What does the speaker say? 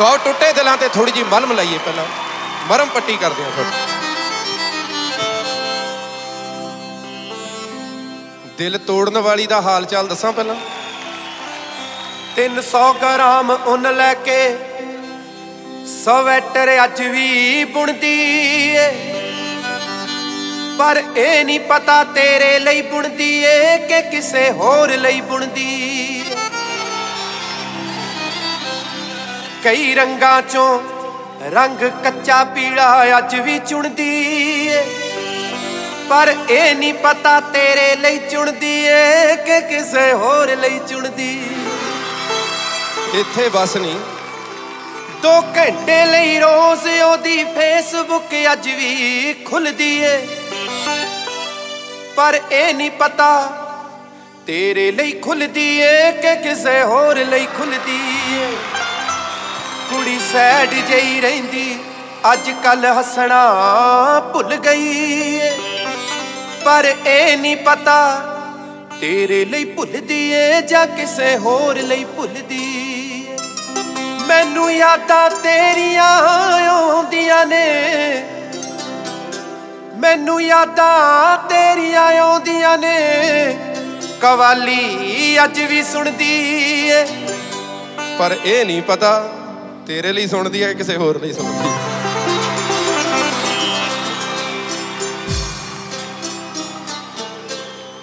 100 ਟੁੱਟੇ ਦਿਲਾਂ ਤੇ ਥੋੜੀ ਜਿਹੀ ਮਲਮ ਲਾਈਏ, ਪਹਿਲਾਂ ਮਰਮ ਪੱਟੀ ਕਰਦੇ ਹਾਂ ਤੁਹਾਡੀ। ਦਿਲ ਤੋੜਨ ਵਾਲੀ ਦਾ ਹਾਲ ਚਾਲ ਦੱਸਾਂ ਪਹਿਲਾਂ। 300 ਗ੍ਰਾਮ ਉੱਨ ਲੈ ਕੇ ਸਵੈਟਰ ਅੱਜ ਵੀ ਬੁਣਦੀ ਏ, ਪਰ ਇਹ ਨਹੀਂ ਪਤਾ ਤੇਰੇ ਲਈ ਬੁਣਦੀ ਏ ਕਿ ਕਿਸੇ ਹੋਰ ਲਈ ਬੁਣਦੀ ਏ। ਕਈ ਰੰਗਾਂ ਚੋਂ ਰੰਗ ਕੱਚਾ ਪੀਲਾ ਅੱਜ ਵੀ ਚੁਣਦੀ ਏ, ਪਰ ਇਹ ਨਹੀਂ ਪਤਾ ਤੇਰੇ ਲਈ ਚੁਣਦੀ ਏ ਕਿ ਕਿਸੇ ਹੋਰ ਲਈ ਚੁਣਦੀ। ਇੱਥੇ ਬਸ ਨਹੀਂ, 2 ਘੰਟੇ ਲਈ ਰੋਜ਼ ਉਹਦੀ ਫੇਸਬੁੱਕ ਅੱਜ ਵੀ ਖੁੱਲਦੀ ਏ, ਪਰ ਇਹ ਨਹੀਂ ਪਤਾ ਤੇਰੇ ਲਈ ਖੁੱਲਦੀ ਏ ਕਿ ਕਿਸੇ ਹੋਰ ਲਈ ਖੁੱਲਦੀ ਏ। ਕੁੜੀ ਸੈਡ ਜਿਹੀ ਰਹਿੰਦੀ ਅੱਜ ਕੱਲ ਹੱਸਣਾ ਭੁੱਲ ਗਈ ਏ, ਪਰ ਇਹ ਨਹੀਂ ਪਤਾ ਤੇਰੇ ਲਈ ਭੁੱਲਦੀ ਏ ਜਾਂ ਕਿਸੇ ਹੋਰ ਲਈ ਭੁੱਲਦੀ ਏ। ਮੈਨੂੰ ਯਾਦਾਂ ਤੇਰੀਆਂ ਆਉਂਦੀਆਂ ਨੇ, ਮੈਨੂੰ ਯਾਦਾਂ ਤੇਰੀਆਂ ਆਉਂਦੀਆਂ ਨੇ, ਕਵਾਲੀ ਅੱਜ ਵੀ ਸੁਣਦੀ ਏ, ਪਰ ਇਹ ਨਹੀਂ ਪਤਾ ਤੇਰੇ ਲਈ ਸੁਣਦੀ ਹੈ ਕਿਸੇ ਹੋਰ ਲਈ ਸੁਣਦੀ।